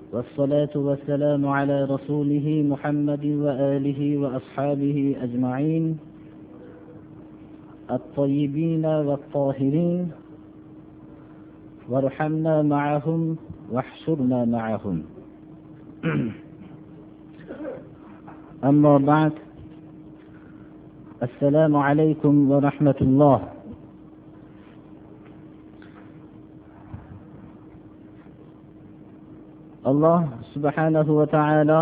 والصلاة والسلام على رسوله محمد وآله وأصحابه أجمعين الطيبين والطاهرين، وارحمنا معهم واحشرنا معهم. أما بعد، السلام عليكم ورحمة الله. alloh subhanahu va taolo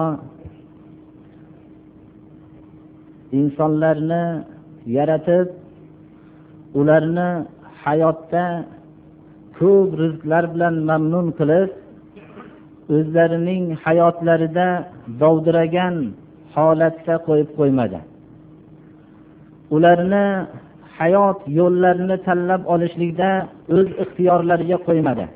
insonlarni yaratib, ularni hayotda ko'p rizqlar bilan mamnun qilib, o'zlarining hayotlarida dovdiragan holatda qo'yib qo'ymadi. Ularni hayot yo'llarini tanlab olishlikda o'z ixtiyorlariga qo'ymadi.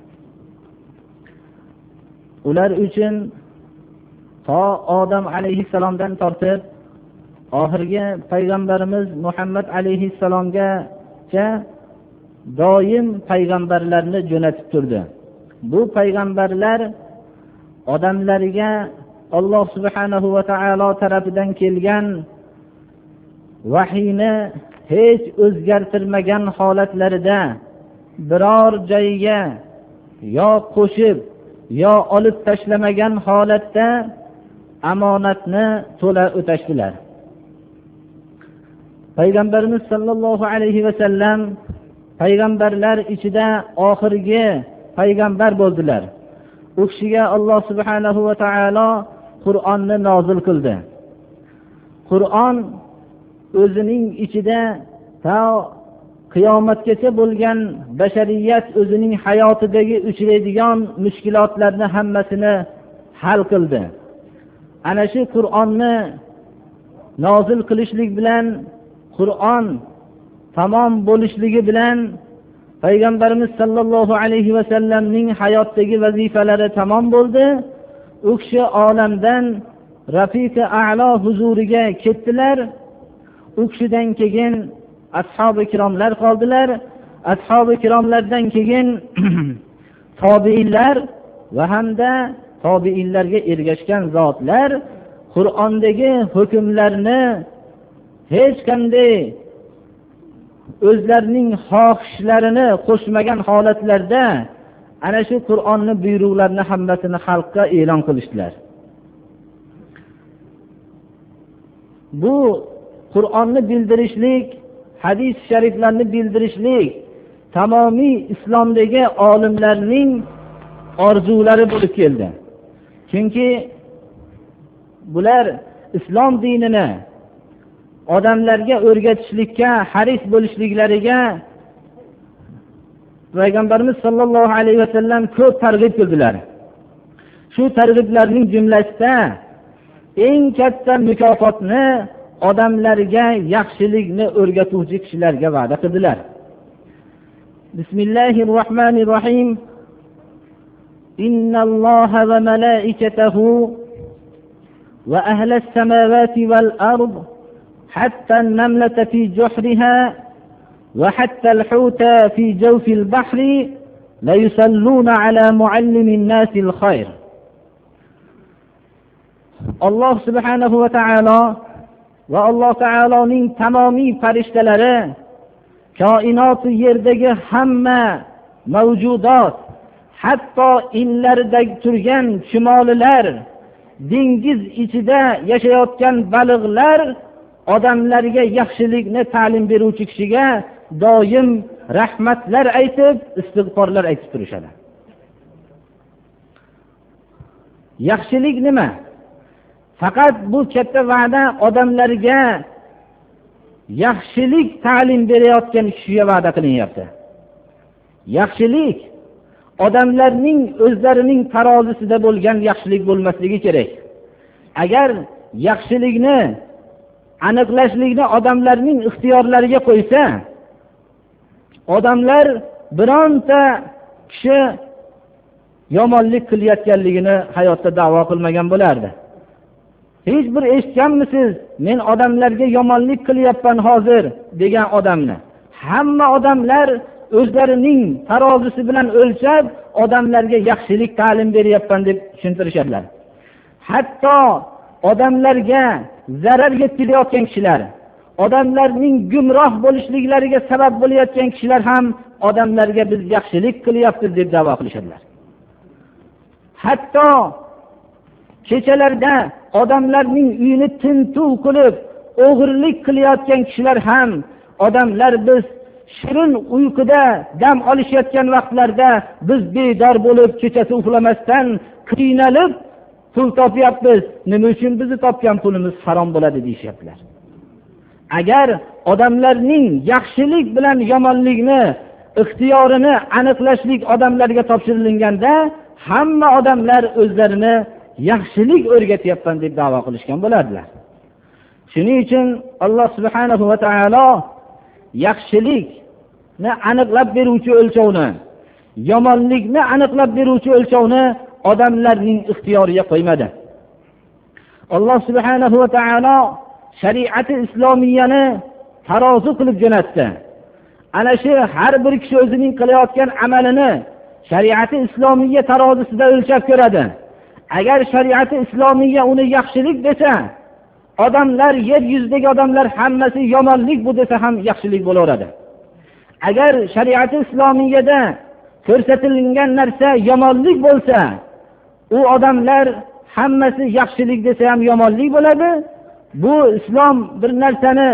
Ular uchun to Odam alayhissalomdan tortib oxirgi payg'ambarimiz Muhammad alayhissalomgacha doim payg'ambarlarni jo'natib turdi. Bu payg'ambarlar odamlariga Alloh subhanahu va taolo tarafidan kelgan vahiyni hech o'zgartirmagan holatlarida biror joyga yo qo'shib yo olib tashlamagan holatda amonatni to'la o'tashdilar. Payg'ambarimiz sollallohu alayhi va sallam payg'ambarlar ichida oxirgi payg'ambar bo'ldilar. U kishiga Alloh subhanahu va taolo Qur'onni nozil qildi. Qur'on o'zining ichida ta qiyomatgacha bo'lgan bashariyat o'zining hayotidagi uchraydigan mushkulotlarni hammasini hal qildi. Ana shu Qur'onni nozil qilishlik bilan, Qur'on tamom bo'lishligi bilan payg'ambarimiz sollallohu alayhi va sallamning hayotdagi vazifalari tamom bo'ldi. U kishi olamdan Rafiqi a'lo huzuriga ketdilar. U kishidan keyin ashabi kiromlar qoldilar. Ashabi kiromlardan keyin tobiinlar va hamda tobiinlarga ergashgan zotlar Qur'ondagi hukmlarni hech qanday o'zlarining xohishlarini qo'shmagan holatlarda ana shu Qur'onning buyruqlarini hammasini xalqqa e'lon qilishdilar. Bu Qur'onni bildirishlik, hadis shariflarni bildirishlik tamomiy islomdagi olimlarning orzulari bo'lib keldi. Chunki bular islom dinini odamlarga o'rgatishlikka haris bo'lishliklariga payg'ambarimiz sollallohu alayhi va sallam ko'p targ'ib qildilar. Shu targ'iblarning jumlasida eng katta mukofotni odamlarga yaxshilikni o'rgatuvchi kishilarga va'da qildilar. Bismillahirrohmanirrohim. Innalloha va malaikatahu va ahlas samawati val ard hatta an-namlata fi juhriha va hatta al-huta fi jawfi al-bahri la yusalluna ala muallimin nasi al-khayr. Alloh subhanahu va taolo va Alloh taoloning tamomiy farishtalari, koinot yerdagi hamma mavjudot, hatto inlardagi turgan chumolilar, dengiz ichida yashayotgan baliqlar odamlarga yaxshilikni ta'lim beruvchi kishiga doim rahmatlar aytib, istig'forlar aytib turishadi. Yaxshilik nima? Faqat bu katta va'da odamlarga yaxshilik ta'lim berayotgan kishiga va'da qilinyapti. Yaxshilik odamlarning o'zlarining tarozisida bo'lgan yaxshilik bo'lmasligi kerak. Agar yaxshilikni aniqlashlikni odamlarning ixtiyorlariga qo'ysa, odamlar bironta kishi yomonlik qilayotganligini hayotda da'vo qilmagan bo'lardi. Hech bir eshitganmisiz, men odamlarga yomonlik qilyapman hozir degan odamni? Hamma odamlar o'zlarining tarozisi bilan o'lchab odamlarga yaxshilik ta'lim beryapman deb tushuntirishadilar. Hatto odamlarga zarar yetkazayotgan kishilar, odamlarning gumroh bo'lishliklariga sabab bo'layotgan kishilar ham odamlarga biz yaxshilik qilyapmiz deb da'vo qilishadilar. Hatto kechalarda odamlarning uyini tintuv qilib o'g'irlik qilayotgan kishilar ham odamlar biz shirin uyquda dam olishayotgan vaqtlarda biz bedor bo'lib kechasi uxlamasdan qiynalib pul topyapmiz, nima uchun bizni topgan pulimiz harom bo'ladi deyishyaptilar. Agar odamlarning yaxshilik bilan yomonlikni ixtiyorini aniqlashlik odamlarga topshirilganda hamma odamlar o'zlarini yaxshilik o'rgatyapman deb da'vo qilishgan bo'ladilar. Shuning uchun Alloh subhanahu va taolo yaxshilikni aniqlab beruvchi o'lchovni, yomonlikni aniqlab beruvchi o'lchovni odamlarning ixtiyoriga qo'ymadi. Alloh subhanahu va taolo shariati islomiyani tarozi qilib jo'natdi. Ana shu har bir kishi o'zining qilayotgan amalini shariati islomiya tarozisida o'lchab ko'radi. Agar shariati islomiya uni yaxshilik desa, odamlar, yer yuzidagi odamlar hammasi yomonlik bu desa ham yaxshilik bo'laveradi. Agar shariati islomiyada ko'rsatilgan narsa yomonlik bo'lsa, u odamlar hammasi yaxshilik desa ham yomonlik bo'ladi. Bu islom bir narsani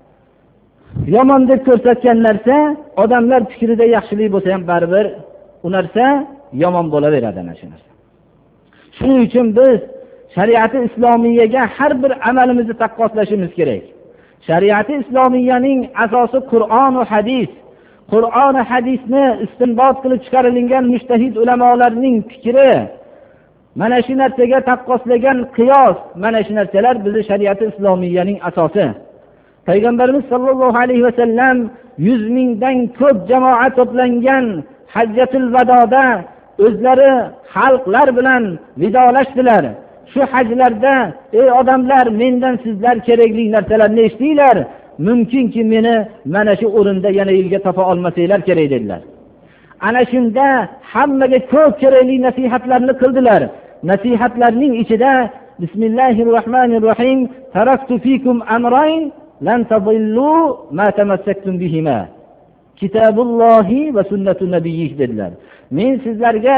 yomon deb ko'rsatgan narsa, odamlar fikrida yaxshilik bo'lsa ham baribir u narsa yomon bo'laveradi ana shu narsa. Shuning uchun biz shariati islomiyaga har bir amalimizni taqqoslashimiz kerak. Shariati islomiyaning asosi Qur'on va hadis. Qur'on va hadisni istinbot qilib chiqarilgan mujtahid ulamolarning fikri, mana shu narsaga taqqoslagan qiyos, mana shu narsalar bizning shariati islomiyaning asosi. Payg'ambarimiz sollallohu alayhi va sallam 100 mingdan ko'p jamoat to'plangan Hajjatul Vadoda o'zlari xalqlar bilan vidolashdilar. Shu hajlarda ey odamlar, mendan sizlar kerakli narsalarni eshitinglar, mumkinki meni mana shu o'rinda yana yilga topa olmasanglar kerak dedilar. Ana shunda hammaga ko'p kerakli nasihatlarni qildilar. Nasihatlarning ichida Bismillahirrohmanirrohim, taraktu fikum amrayn lan tadillu ma tamassaktum bihima, kitobullohi va sunnatu nabiyyi dedilar. Men sizlarga,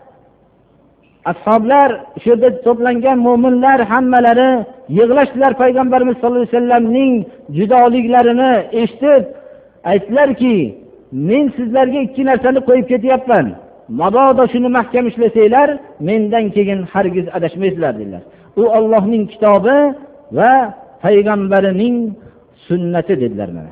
ashoblar, shu yerda to'plangan mu'minlar hammalari yig'lashdilar. Payg'ambarimiz sollallohu alayhi vasallamning judoliklarini eshitib aytdilarki, men sizlarga ikki narsani qo'yib ketyapman. Mabodo shuni mahkam ishlasanglar, mendan keyin hargiz adashmaysizlar dedilar. U Allohning kitobi va payg'ambarining sunnati dedilar mana.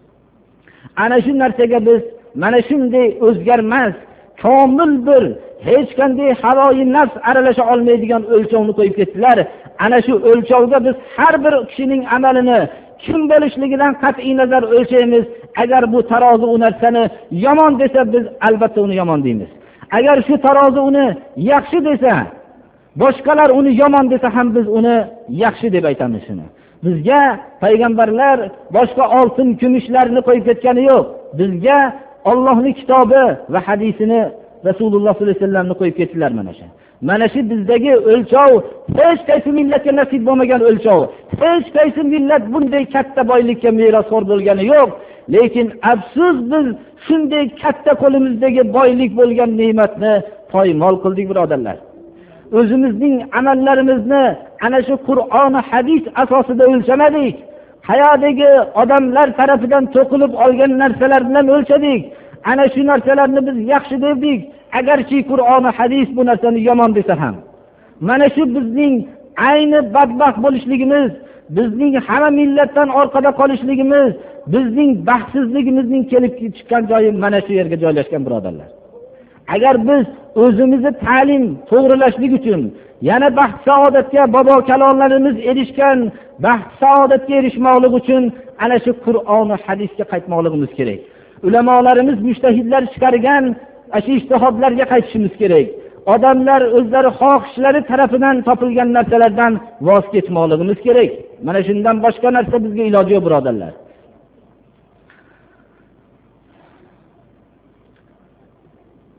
Ana shu narsaga biz mana shunday o'zgarmas, komil bir, hech qanday havoyi nafs aralasha olmaydigan o'lchovni qo'yib ketdilar. Ana shu o'lchovga biz har bir kishining amalini kim bo'lishligidan qat'iy nazar o'lchaymiz. Agar bu tarozi u narsani yomon desa, biz albatta uni yomon deymiz. Agar shu tarozi uni yaxshi desa, boshqalar uni yomon desa ham biz uni yaxshi deb aytamiz shuni. Bizga payg'ambarlar boshqa oltin, kumushlarni qo'yib ketgani yo'q. Bizga Allohning kitobi va hadisini, Rasululloh sollallohu alayhi vasallamni qo'yib ketdilar mana shu. Mana shu bizdagi o'lchov, hech qaysi millatga nasib bo'lmagan o'lchov. Hech qaysi millat bunday katta boylikka merosxo'r bo'lgani yo'q. Lekin afsus, biz shunday katta qo'limizdagi boylik bo'lgan ne'matni poymol qildik, birodarlar. O'zimizning amallarimizni ana shu Qur'on va hadis asosida o'lchamadik. Hayotdagi odamlar tarafidan to'qilib olgan narsalar bilan o'lchadik. Ana shu narsalarni biz yaxshi dedik. Agarchi Qur'on va hadis bu narsani yomon desa ham. Mana shu bizning ayni badbaxt bo'lishligimiz, bizning hamma millatdan orqada qolishligimiz, bizning baxtsizligimizning kelib chiqqan joyi mana shu yerga joylashgan, birodarlar. Agar biz o'zimizni ta'lim to'g'rilashlik uchun, yana baxt saodatga bobo kalonlarimiz erishgan baxt saodatga erishmoqlik uchun ana shu Qur'on va hadisga qaytmoqligimiz kerak. Ulamolarimiz, mujtahidlar chiqargan shu ijtihodlarga qaytishimiz kerak. Odamlar o'zlari xohishlari tarafidan topilgan narsalardan voz kechmoqligimiz kerak. Mana shundan boshqa narsa bizga iloji yo'q, birodarlar.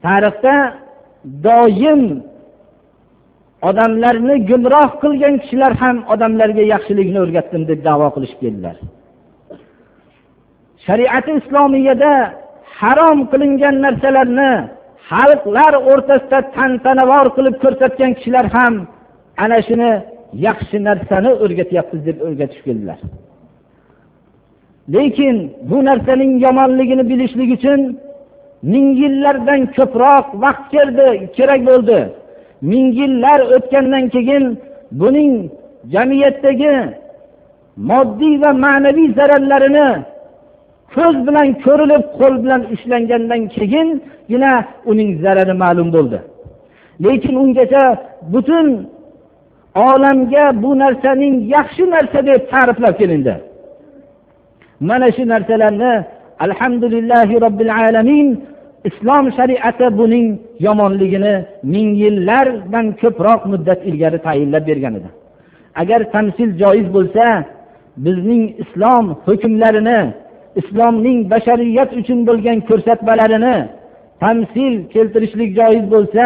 tarixda doim odamlarni gumroh qilgan kishilar ham odamlarga yaxshilikni o'rgatdim deb da'vo qilishib keldilar. Shariati islomiyada harom qilingan narsalarni xalqlar o'rtasida tantanavor qilib ko'rsatgan kishilar ham ana shuni yaxshi narsani o'rgatyapmiz deb o'rgatib keldilar. Lekin bu narsaning yomonligini bilishlik uchun ming yillardan ko'proq vaqt kerak bo'ldi. Ming yillar o'tgandan keyin buning jamiyatdagi moddiy va ma'naviy zararlarini ko'z bilan ko'rilib, qo'l bilan ushlangandan keyingina uning zarari ma'lum bo'ldi. Lekin ungacha butun olamga bu narsaning yaxshi narsa deb ta'riflab kelindi. Mana shu narsalarni alhamdulillahi robbil alamin islom shariati buning yomonligini ming yillardan ko'proq muddat ilgari tayinlab bergan edi. Agar tamsil joiz bo'lsa, bizning islom hukmlarini, islomning bashariyat uchun bo'lgan ko'rsatmalarini tamsil keltirishlik joiz bo'lsa,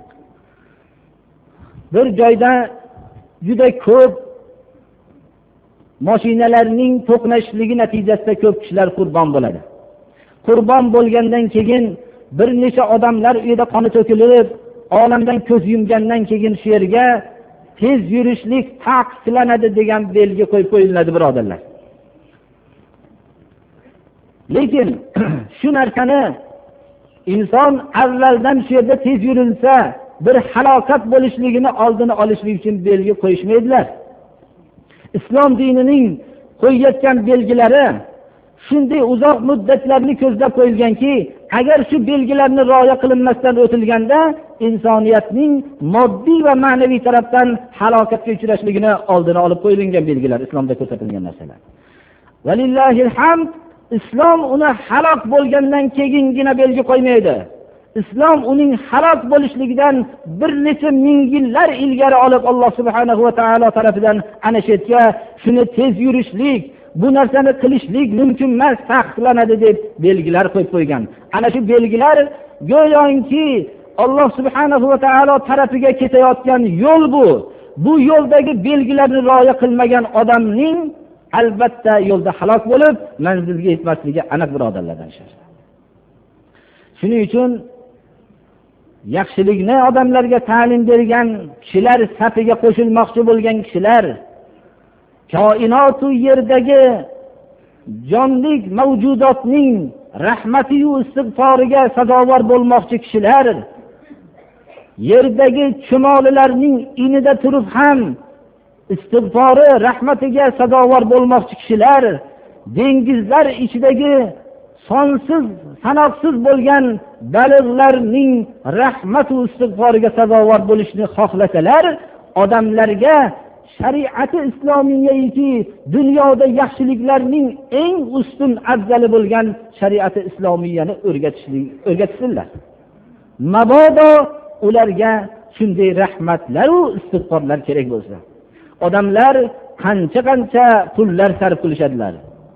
bir joyda juda ko'p mashinalarning to'qnashishligi natijasida ko'p kishilar qurbon bo'ladi. Qurbon bo'lgandan keyin bir necha odamlar uyda qoni to'kilib, olamdan ko'z yumgandan keyin shu yerga tez yurishlik taqiqlanadi degan belgi qo'yib qo'yiladi, birodarlar. Lekin shu narsani inson avvaldan shu yerda tez yurilsa, bir halokat bo'lishligini oldini olishlik uchun belgi qo'yishmaydilar. Islom dinining qo'yayotgan belgilari shunday uzoq muddatlarni ko'zlab qo'yilganki, agar shu belgilarni rioya qilinmasdan o'tilganda insoniyatning moddiy va ma'naviy tarafdan halokatga uchrashligini oldini olib qo'yilgan belgilar, islomda ko'rsatilgan narsalar. Valillahil hamd, islom uni halok bo'lgandan keyingina belgi qo'ymaydi. Islom uning halok bo'lishligidan bir necha ming yillar ilgari olib Alloh subhanahu va taolo tarafidan ana shu yerga shuni tez yurishlik, bu narsani qilishlik mumkin emas, taqiqlanadi deb belgilar qo'yib qo'ygan. Ana shu belgilar go'yoki Alloh subhanahu va taolo tarafiga ketayotgan yo'l bu. Bu yo'ldagi belgilarni rioya qilmagan odamning albatta yo'lda halok bo'lib, manzilga yetmasligi aniq, birodarlardan. Shuning uchun yaxshilikni odamlarga ta'lim bergan kishilar safiga qo'shilmoqchi bo'lgan kishilar, koinot yerdagi jonlik mavjudotning rahmati va istig'foriga sazovor bo'lmoqchi kishilar, yerdagi chumolilarning inida turib ham istig'fori, rahmatiga sazovor bo'lmoqchi kishilar, dengizlar ichidagi sonsiz, sanoqsiz bo'lgan baliqlarning rahmat va istig'foriga sazovor bo'lishni xohlasalar, odamlarga shariati islomiyaki dunyoda yaxshiliklarning eng ustun afzali bo'lgan shariati islomiyani o'rgatsinlar. Mabodo ularga shunday rahmatlar va istig'forlar kerak bo'lsa, odamlar qancha pullar sarf qilishadilar,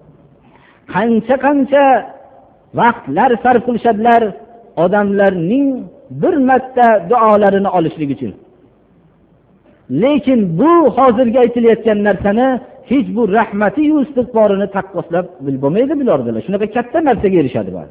qancha vaqtlar sarf qilishadilar odamlarning bir marta duolarini olishlik uchun. Lekin bu hozirgi aytilayotgan narsani hech bu rahmati va istig'forini taqqoslab bilmaydi, bilardilar. Shunaqa katta narsaga erishadi bu.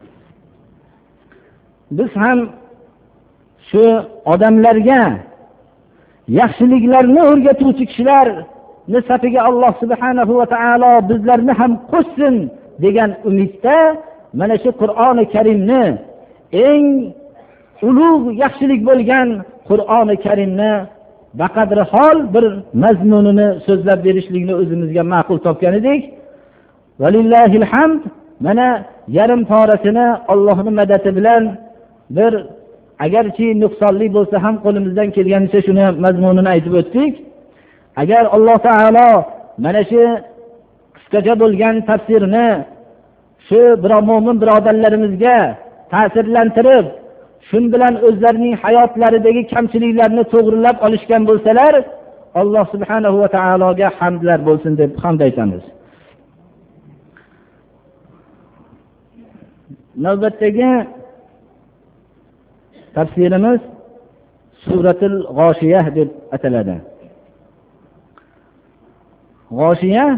Biz ham shu odamlarga yaxshiliklarni o'rgatuvchi kishilarni safiga Alloh subhanahu va taolo bizlarni ham qo'shsin degan umidda mana shu Qur'oni Karimni, eng ulug' yaxshilik bo'lgan Qur'oni Karimni baqadri hol bir mazmunini so'zlab berishlikni o'zimizga ma'qul topgan edik. Valillahil hamd, mana yarim parasini Allohning madadi bilan bir agarchi nuqsonli bo'lsa ham qo'limizdan kelganicha shuni mazmunini aytib o'tdik. Agar Alloh taolo mana shu qisqacha bo'lgan tafsirni shu mo'min birodarlarimizga ta'sirlantirib, shun bilan o'zlarining hayotlaridagi kamchiliklarni to'g'rilab olishgan bo'lsalar, Alloh subhanahu va taologa hamdlar bo'lsin deb hamd aytamiz. Navbatdagi tafsirimiz Suratul G'oshiyah deb ataladi. G'oshiyah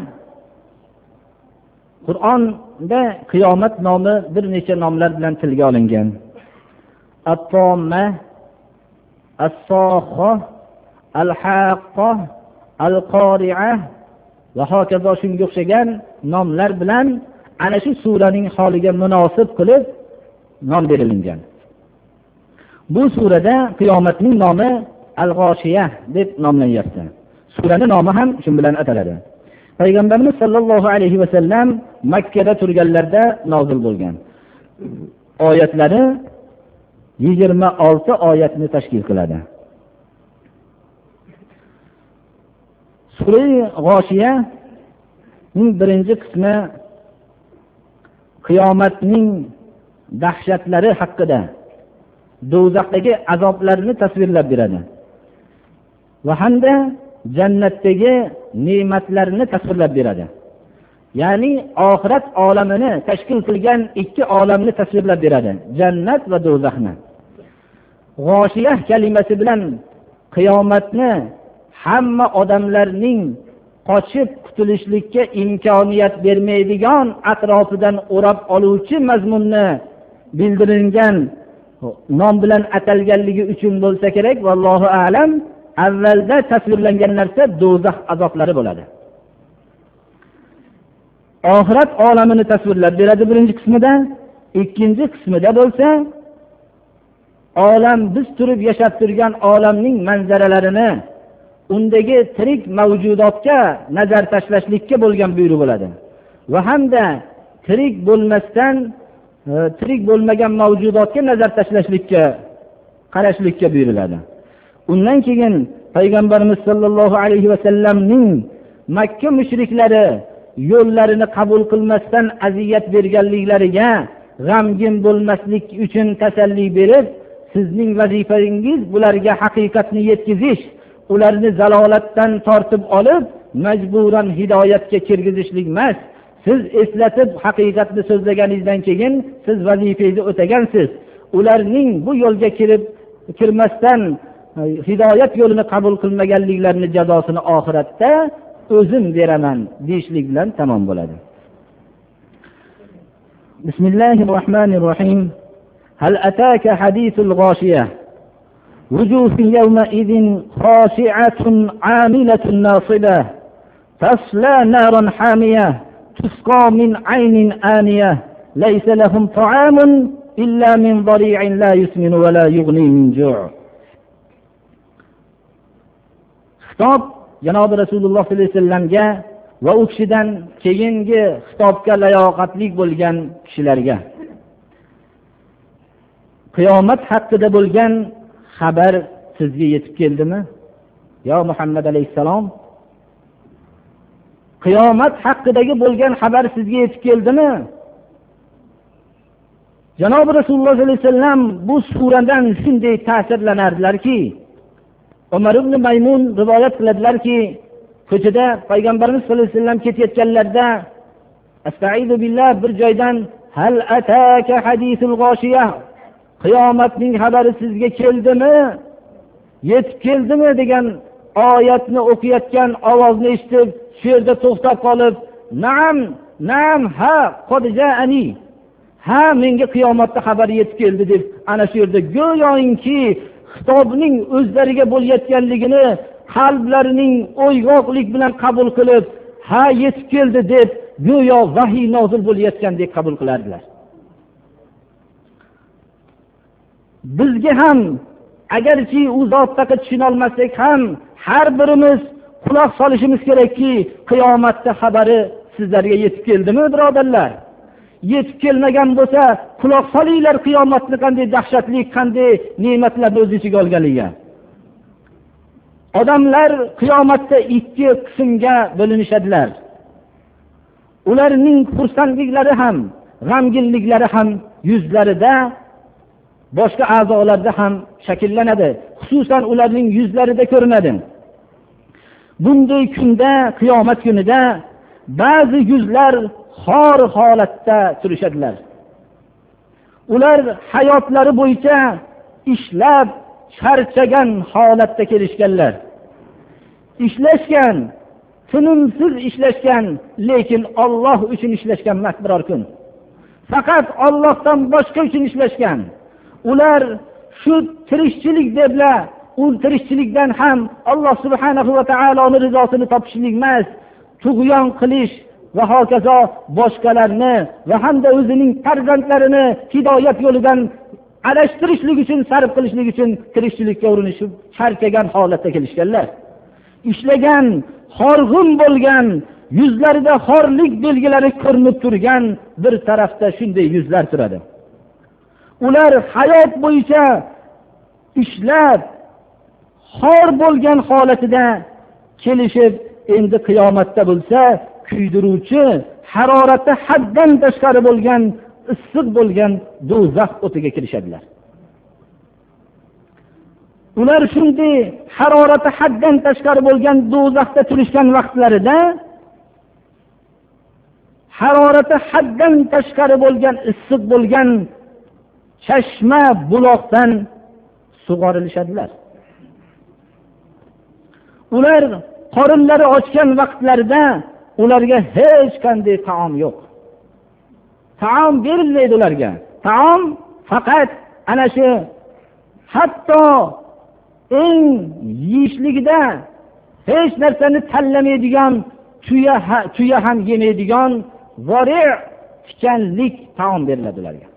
Qur'onda qiyomat nomi bir necha nomlar bilan tilga olingan. At-Tamma, As-Sakhah, Al-Haqqah, Al-Qari'ah va hokazo shunga o'xshagan nomlar bilan ana shu suraning holiga munosib qilib nom berilgan. Bu surada qiyomatning nomi Al-G'oshiyah deb nomlanyapti. Suraning nomi ham shu bilan ataladi. Payg'ambarimiz sollallohu alayhi va sallam Makka da turganlarda nozil bo'lgan. Oyatlari 26 oyatni tashkil qiladi. Sura G'oshiyahning birinchi qismi qiyomatning dahshatlari haqida, do'zaxdagi azoblarni tasvirlab beradi va hamda jannatdagi ne'matlarni tasvirlab beradi. Ya'ni oxirat olamini tashkil qilgan ikki olamni tasvirlab beradi, jannat va do'zaxni. G'oshiyah kalimasi bilan qiyomatni hamma odamlarning qochib qutulishlikka imkoniyat bermaydigan atrofidan o'rab oluvchi mazmunni bildirilgan nom bilan atalganligi uchun bo'lsa kerak, vallohu a'lam, avvalda tasvirlangan narsa do'zax azoblari bo'ladi. Oxirat olamini tasvirlab beradi birinchi qismida, ikkinchi qismida bo'lsa olam, biz turib yashab turgan olamning manzaralarini, undagi tirik mavjudotga nazar tashlashlikka bo'lgan buyruq bo'ladi va hamda tirik bo'lmasdan tirik bo'lmagan mavjudotga nazar tashlashlikka, qarashlikka buyuriladi. Undan keyin payg'ambarimiz sollallohu alayhi va sallamning Makka mushriklari yo'llarini qabul qilmasdan aziyat berganliklariga g'amgin bo'lmaslik uchun tasalli berib, sizning vazifangiz bularga haqiqatni yetkazish, ularni zalolatdan tortib olib majburan hidoyatga kirgizishlik emas. Siz eslatib haqiqatni so'zlaganingizdan keyin siz vazifangizni o'tagansiz. Ularning bu yo'lga kirmasdan hidoyat yo'lini qabul qilmaganliklarini jazosini oxiratda o'zim beraman deyishlik bilan tamom bo'ladi. Bismillahirrohmanirrohim. Hal ataka hadithul ghashiyah وجوه يومئذ خاشعة عاملة ناصبة تصلى نارا حامية تسقى من عين آنية ليس لهم طعام إلا من ضريع لا يسمن ولا يغني من جوع. Xitob janobi Rasululloh sollallohu alayhi vasallamga va u kishidan keyingi xitobga layoqatli bo'lgan kishilarga qiyomat haqida bo'lgan xabar sizga yetib keldimi? Yo Muhammad alayhissalom, qiyomat haqidagi bo'lgan xabar sizga yetib keldimi? Janobi Rasululloh sollallohu alayhi vasallam bu suradan shunday ta'sirlanardilarki, Umar ibn Maymun rivoyat qiladilarki, ko'chada payg'ambarimiz sollallohu alayhi vasallam ketayotganlarda astaizu billah bir joydan hal ataka hadithul g'oshiyah, qiyomatning xabari sizga keldimi, yetib keldimi degan oyatni o'qiyotgan ovozni eshitib, shu yerda to'xtab qolib, na'am, ha, qad ja'ani, ha, menga qiyomatning xabari yetib keldi deb ana shu yerda go'yoki xitobning o'zlariga bo'layotganligini qalblarining o'yg'oqlik bilan qabul qilib, ha, yetib keldi deb go'yo vahiy nozil bo'layotgandek qabul qilardilar. Bizga ham agarchi u zotga tushuna olmasak ham har birimiz quloq solishimiz kerakki, qiyomatning xabari sizlarga yetib keldimi, birodarlar? Yetib kelmagan bo'lsa, quloq solinglar qiyomatni qanday dahshatli, qanday ne'matlarni o'z ichiga olganligiga. Odamlar qiyomatda ikki qismga bo'linishadilar. Ularning xursandliklari ham, g'amginliklari ham yuzlarida, boshqa a'zolarda ham shakllanadi. Xususan ularning yuzlarida ko'rinadi. Bunday kunda, qiyomat kunida ba'zi yuzlar xor holatda turishadilar. Ular hayotlari bo'yicha ishlab charchagan holatda kelishganlar. Ishlashgan, tinimsiz ishlashgan, lekin Alloh uchun ishlashgan emas biror kun. Faqat Allohdan boshqa uchun ishlashgan. Ular shu tirikchilik deblar, u tirikchilikdan ham Alloh subhanahu va taoloning rizosini topishlik emas, tug'yon qilish va hokazo boshqalarni va hamda o'zining farzandlarini hidoyat yo'lidan adashtirishlik uchun, sarf qilishlik uchun tirikchilikka urinishib, charchagan holatda kelishganlar. Ishlagan, horg'in bo'lgan, yuzlarida xorlik belgilari ko'rinib turgan bir tarafda shunday yuzlar turadi. Ular hayot bo'yicha ishlab xor bo'lgan holatida kelishib, endi qiyomatda bo'lsa kuydiruvchi, harorati haddan tashqari bo'lgan, issiq bo'lgan do'zax o'tiga kirishadilar. Ular shunday harorati haddan tashqari bo'lgan do'zaxda turishgan vaqtlarida harorati haddan tashqari bo'lgan, issiq bo'lgan chashma buloqdan sug'orilishadilar. Ular qorinlari ochgan vaqtlarida ularga hech qanday taom yo'q. Taom berilmaydi ularga. Taom faqat ana shu, hatto eng yeyishligida hech narsani tanlamaydigan, tuya ham yemaydigan zori' tikanlik taom beriladi ularga.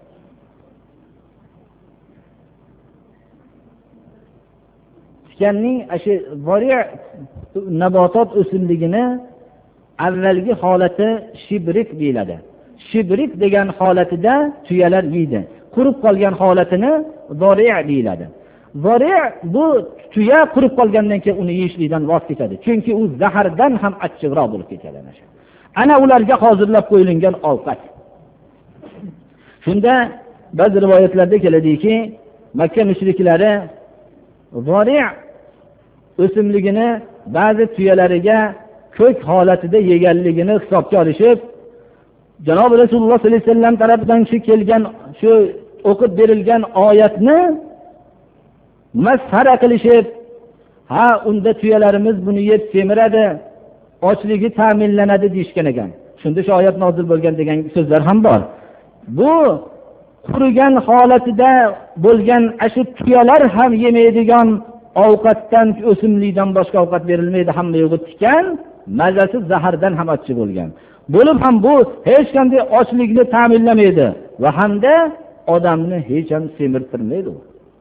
Tikanning shu zori' nabotot o'simligini avvalgi holati shibrik deyiladi. Shibrik degan holatida tuyalar yeydi. Qurib qolgan holatini zori' deyiladi. Zori' bu tuya qurib qolgandan keyin uni yeyishlikdan voz kechadi. Chunki u zahardan ham achchiqroq bo'lib ketadi. Ana ularga hozirlab qo'yilgan ovqat. Shunda ba'zi rivoyatlarda keladiki, Makka mushriklari zori' o'simligini ba'zi tuyalariga ko'k holatida yeganligini hisobga olishib, Janob Rasululloh sollallohu alayhi vasallam tarafidan kelgan shu o'qib berilgan oyatni masxara qilishib, ha unda tuyalarimiz buni yeb semiradi, ochligi ta'minlanadi deyishgan ekan. Shunda shu oyat nozil bo'lgan degan so'zlar ham bor. Bu qurigan holatida bo'lgan shu tuyalar ham yemaydigan ovqatdan, o'simlikdan boshqa ovqat berilmaydi, hamma yo'g'i tikan, mazasi zahardan ham achchiq bo'lgan. Bo'lib ham bu hech qanday ochlikni ta'minlamaydi va hamda odamni hech ham semirtirmaydi.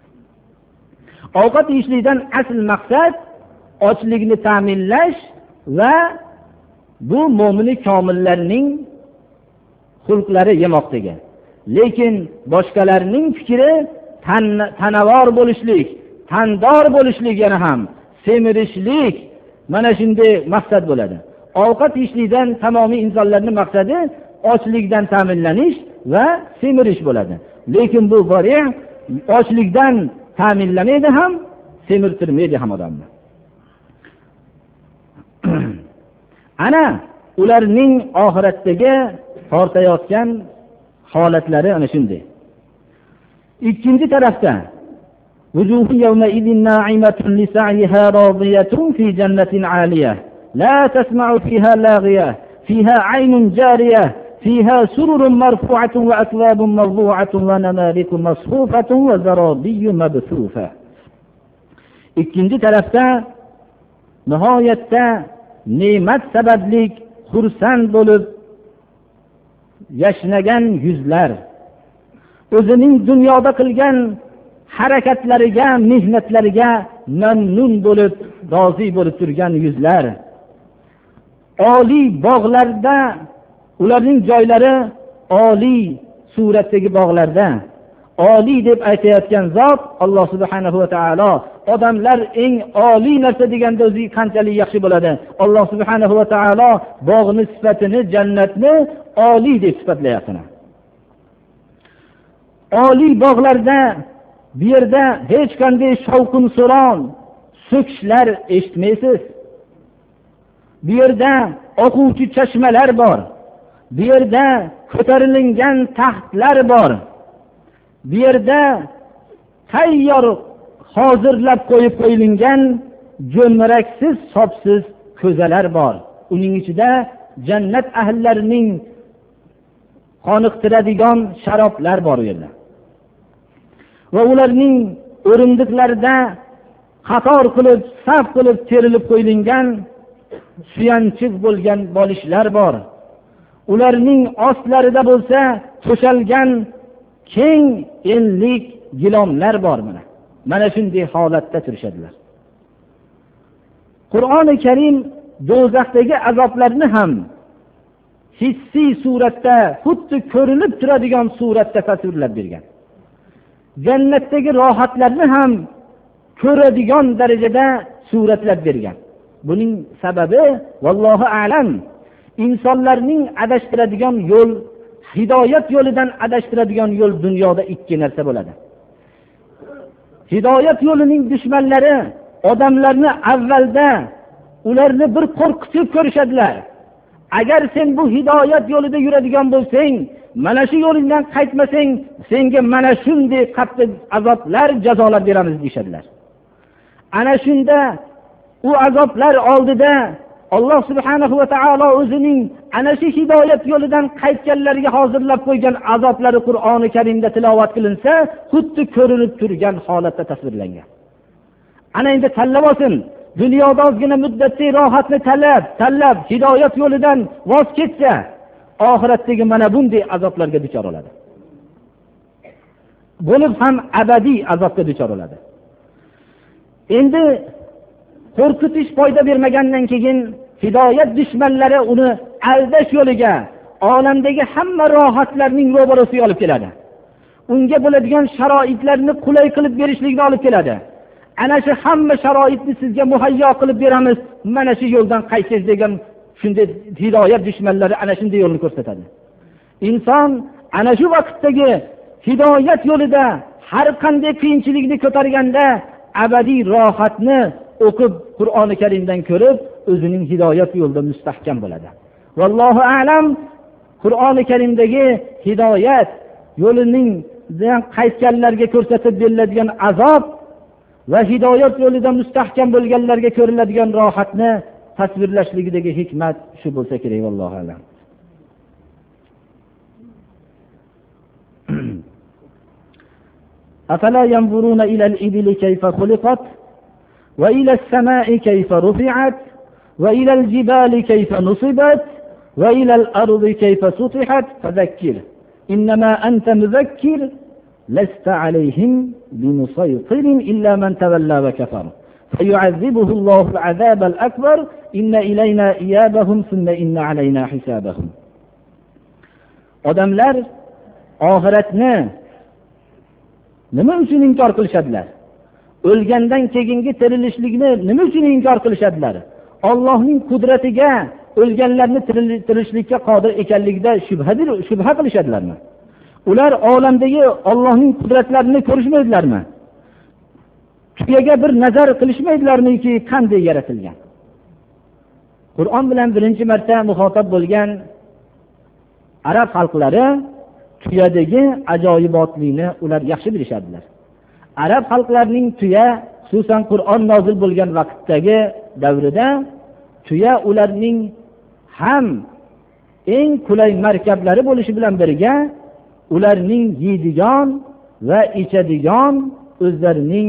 Ovqat yeyishlikdan asl maqsad ochlikni ta'minlash va bu mo'mini komillarning xulqlari yemoqdagi. Lekin boshqalarning fikri tanavor bo'lishlik, tandor bo'lishlik, yana ham semirishlik, mana shunday maqsad bo'ladi. Ovqat yeyishlikdan tamomiy insonlarning maqsadi ochlikdan ta'minlanish va semirish bo'ladi. Lekin bu zori' ochlikdan ta'minlamaydi ham, semirtirmaydi ham odamni. Ana ularning oxiratdagi tortayotgan holatlari ana shunday. Ikkinchi tarafda vujuhu yawma idin na'imatun li sa'iha radiyatun fi jannatin 'aliyah la tasma'u fiha laghiyah fiha 'aynun jariyah fiha sururun marfu'atun wa akwabun mawdu'atun wa namariku masfufatun wa zarabiyyun mabthufa. Ikkinchi tarafda nihoyatda ne'mat sababli xursand bo'lib yashnagan yuzlar, o'zining dunyoda qilgan harakatlariga, mehnatlariga mamnun bo'lib, rozi bo'lib turgan yuzlar, oliy bog'larda, ularning joylari oliy suratdagi bog'larda, oliy deb aytayotgan zot Alloh subhanahu va taolo, odamlar eng oliy narsa deganda o'zi qanchalik yaxshi bo'ladi. Alloh subhanahu va taolo bog'ni sifatini, jannatni oliy deb sifatlayapti. Oliy bog'larda bu yerda hech qanday shovqin suron, so'kishlar eshitmaysiz. Bu yerda oquvchi chashmalar bor. Bu yerda ko'tarilgan taxtlar bor. Bu yerda tayyor hozirlab qo'yib qo'yilgan jo'mraksiz sopsiz ko'zalar bor. Uning ichida jannat ahllarining qoniqtiradigan sharoblar bor edi. Va ularning o'rindiqlarida qator qilib, saf qilib terilib qo'yilgan suyanchiq bo'lgan bolishlar bor. Ularning ostlarida bo'lsa to'shalgan keng enlik gilomlar bor. Mana shunday holatda turishadilar. Qur'oni Karim do'zaxdagi azoblarni ham hissiy suratda, xuddi ko'rinib turadigan suratda tasvirlab bergan. Jannatdagi rohatlarni ham ko'radigan darajada suratlab bergan. Buning sababi vallohu a'lam, insonlarning adashtiradigan yo'l, hidoyat yo'lidan adashtiradigan yo'l dunyoda ikki narsa bo'ladi. Hidoyat yo'lining dushmanlari odamlarni avvalda ularni bir qo'rqitib ko'rishadilar. Agar sen bu hidoyat yo'lida yuradigan bo'lsang, mana shu yo'lingdan qaytmasang, senga mana shunday qattiq azoblar, jazolar beramiz deyshadilar. Ana shunda u azoblar oldida Alloh subhanahu va taolo o'zining ana shu hidoyat yo'lidan qaytganlarga hozirlab qo'ygan azoblari Qur'oni Karimda tilovat qilinsa, xuddi ko'rinib turgan holatda tasvirlangan. Ana endi tanlab olsin. Dunyoda ozgina muddatli rohatni tanlab hidoyat yo'lidan voz ketsa, oxiratdagi mana bunday azoblarga duchor bo'ladi. Bo'lib ham abadiy azobga duchor bo'ladi. Endi qo'rqitish foyda bermagandan keyin hidoyat dushmanlari uni aldash yo'liga, olamdagi hamma rohatlarning ro'barasiga olib keladi. Unga bo'ladigan sharoitlarni qulay qilib berishlikni olib keladi. Ana shu hamma sharoitni sizga muhayyo qilib beramiz, mana shu yo'ldan qaytasiz degan shunday hidoyat dushmanlari ana shunday yo'lni ko'rsatadi. Inson ana shu vaqtdagi hidoyat yo'lida har qanday qiyinchilikni ko'targanda abadiy rohatni o'qib, Qur'oni Karimdan ko'rib, o'zining hidoyat yo'lida mustahkam bo'ladi. Vallohu a'lam, Qur'oni Karimdagi hidoyat yo'lining qaytganlarga ko'rsatib beriladigan azob va hidoyat yo'lida mustahkam bo'lganlarga ko'riladigan rohatni tasvirlashligidagi hikmat shu bo'lsa kerak. Vallohu a'lam. أفلا ينظرون إلى الإبل كيف خلقت وإلى السماء كيف رفعت وإلى الجبال كيف نصبت وإلى الأرض كيف سطحت فذكر إنما أنت مذكر لست عليهم بمسيطر إلا من تولى وكفر فيعذبه الله العذاب الأكبر إن إلينا إيابهم ثم إن علينا حسابهم. Odamlar oxiratni nima uchun inkor qilishadilar? O'lgandan keyingi tirilishlikni nima uchun inkor qilishadilar? Allohning qudratiga, o'lganlarni tirilishlikka qodir ekanligida shubha qilishadilarmi? Ular olamdagi Allohning qudratlarini ko'rishmaydilarmi? Tuyaga bir nazar qilishmaydilarmiki, qanday yaratilgan? Qur'on bilan birinchi marta muxotab bo'lgan arab xalqlari tuyadagi ajoyibotlikni ular yaxshi bilishadilar. Arab xalqlarining tuya, xususan Qur'on nozil bo'lgan vaqtdagi davrida tuya ularning ham eng qulay markablari bo'lishi bilan birga ularning yeydigan va ichadigan o'zlarining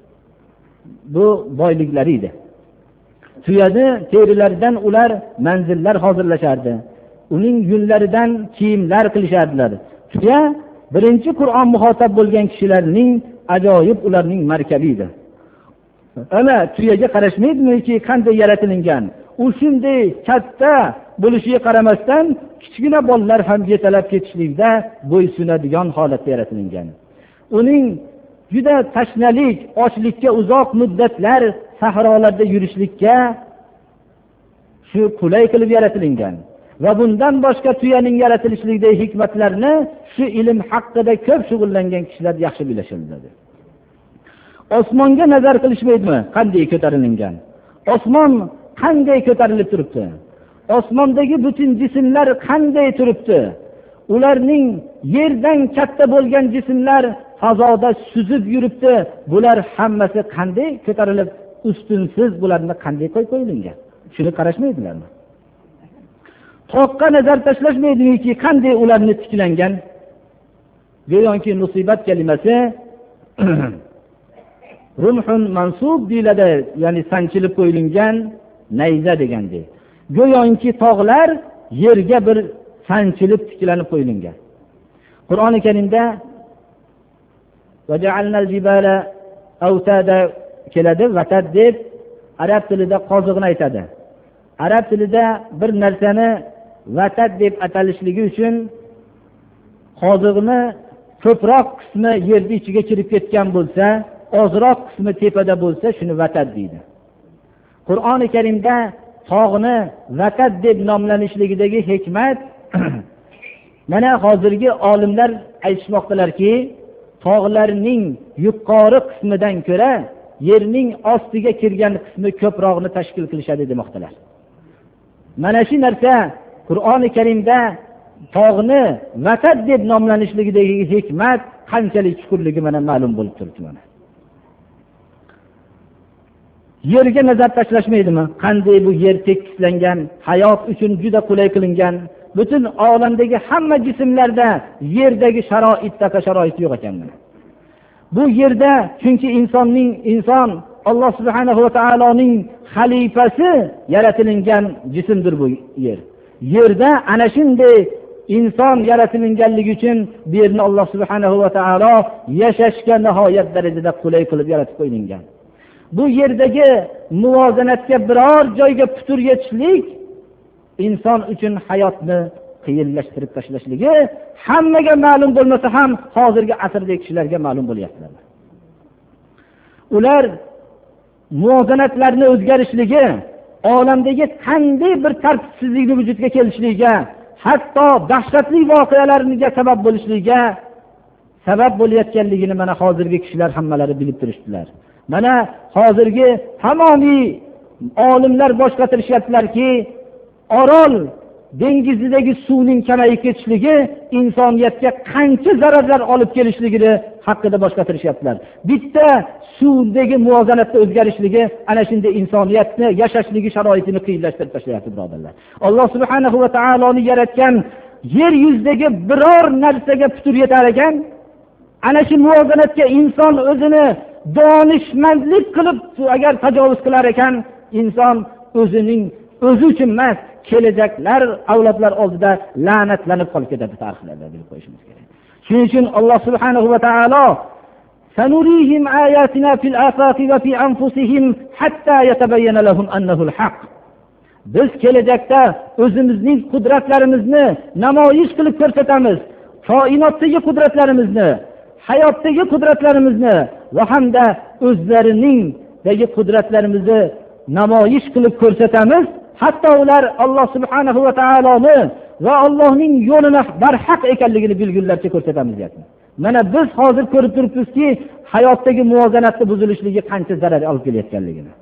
bu boyliklari edi. Tuyani terilaridan ular manzillar hozirlashardi. Uning yunlaridan kiyimlar qilishardilar. Tuya birinchi Qur'on muxotab bo'lgan kishilarning ajoyib ularning markabi edi. Ana tuyaga qarashmaydimi-ki qanday yaratilingan? U shunday katta bo'lishiga qaramasdan kichkina bolalar ham yetalab ketishlikda bo'ysunadigan holatda yaratilingan. Uning juda tashnalik, ochlikka uzoq muddatlar sahrolarda yurishlikka shu qulay qilib yaratilingan. Va bundan boshqa tuyaning yaratilishlikdagi hikmatlarni shu ilm haqida ko'p shug'ullangan kishilar yaxshi bilishadi. Osmonga nazar qilishmaydimi? Qanday ko'tarilgan? Osmon qanday ko'tarilib turibdi? Osmondagi butun jismlar qanday turibdi? Ularning yerdan katta bo'lgan jismlar fazoda suzib yuribdi. Bular hammasi qanday ko'tarilib, ustunsiz bularni qanday qo'yilgan? Shuni qarashmaydilarmi? Toqqa nazar tashlashmaydiki, qanday ularni tiklangan? Go'yoki musibat kalimasi rumhun mansub deyiladi, ya'ni sanchilib qo'yilgan nayza degandek. Go'yoki tog'lar yerga bir sanchilib tiklanib qo'yilgan. Qur'oni Karimda vaja'alnal jibala awtada keladi, vatad deb arab tilida qoziqni aytadi. Arab tilida bir narsani vatad deb atalishligi uchun qoziqni ko'proq qismi yerning ichiga kirib ketgan bo'lsa, ozroq qismi tepada bo'lsa, shuni vatad deydi. Qur'oni Karimda tog'ni vatad deb nomlanishligidagi hikmat mana hozirgi olimlar aytishmoqdalarki, tog'larning yuqori qismidan ko'ra yerning ostiga kirgan qismi ko'proqni tashkil qilishadi demoqdalar. Mana shu narsa Qur'oni Karimda tog'ni vatad deb nomlanishligidagi hikmat qanchalik chuqurligi mana ma'lum bo'lib turibdi mana. Yerga nazar tashlashmaydimi? Qanday bu yer tekislangan, hayot uchun juda qulay qilingan. Butun olamdagi hamma jismlarda yerdagi sharoitdagi sharoit yo'q ekan. Bu yerda chunki inson Alloh subhanahu va taoloning xalifasi yaratilgan jismdir bu yer. Yerda ana shunday inson yaratilganligi uchun bu yerni Alloh subhanahu va taolo yashashga nihoyat darajada qulay qilib yaratib qo'ygan. Bu yerdagi muvozanatga biror joyga putur yetishlik inson uchun hayotni qiyinlashtirib tashlashligi hammaga ma'lum bo'lmasa ham hozirgi asrdagi kishilarga ma'lum bo'lyapti. Ular muvozanatlarning o'zgarishligi, olamdagi qanday bir tartibsizlikning vujudga kelishligiga, hatto dahshatli voqealarga sabab bo'lishligiga sabab bo'layotganligini mana hozirgi kishilar hammalari bilib turishdilar. Mana hozirgi tamomiy olimlar bosh qotirishyaptilarki, Orol dengizidagi suvning kamayib ketishligi insoniyatga qancha zararlar olib kelishligini haqida bosh qotirishyaptilar. Bitta suvdagi muvozanatda o'zgarishligi ana shunday insoniyatni yashashligi sharoitini qiyinlashtirib tashlayapti, birodarlar. Alloh subhanahu va taoloni yaratgan yer yuzidagi biror narsaga putur yetar ekan, ana shu muvozanatga inson o'zini donishmandlik qilib agar tajovuz qilar ekan, inson o'zi uchun emas, kelajaklar avlodlar oldida la'natlanib qolib ketadi. Tarixlarda bilib qo'yishimiz kerak. Shuning uchun Alloh subhanahu va taolo sanurihim ayatina fil afaqi va fi anfusihim hatta yatabayyana lahum annahu al-haq. Biz kelajakda o'zimizning qudratlarimizni namoyish qilib ko'rsatamiz. Koinotdagi qudratlarimizni, hayotdagi qudratlarimizni va hamda o'zlariningdagi qudratlarimizni namoyish qilib ko'rsatamiz. Hatto ular Alloh subhanahu va taoloni va Allohning yo'lini barhaq ekanligini bilgunlarcha ko'rsatamiz deyapti. Mana biz hozir ko'rib turibmizki, hayotdagi muvozanatni buzilishligi qancha zarar olib kelayotganligini.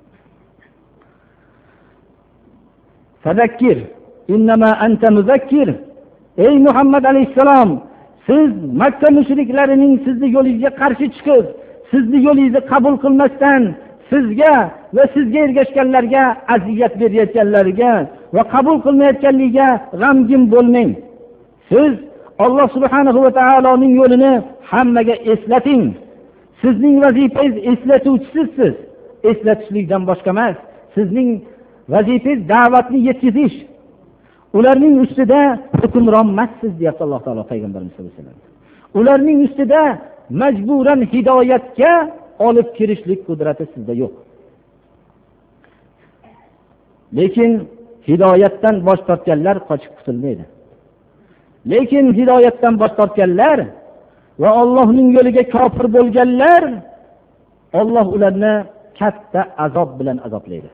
Fadakkir innama anta muzakkir. Ey Muhammad alayhisalom, siz Makka mushriklarining sizni yo'lingizga qarshi chiqib, sizni yo'lingizni qabul qilmasdan sizga va sizga ergashganlarga aziyat berayotganlarga va qabul qilmayotganligiga g'amgin bo'lmang. Siz Alloh subhanahu va taoloning yo'lini hammaga eslating. Sizning vazifangiz eslatuvchisiz. Eslatishlikdan boshqa emas. Sizning vazifangiz da'vatni yetkazish. Ularning ustida hukmron emassiz, deyapti Alloh taolo payg'ambarimiz sollallohu alayhi vasallam. Ularning ustida majburan hidoyatga olib kirishlik qudrati sizda yo'q. Lekin hidoyatdan bosh tortganlar qochib qutulmaydi. Lekin hidoyatdan bosh tortganlar va Allohning yo'liga kofir bo'lganlar, Alloh ularni katta azob bilan azoblaydi.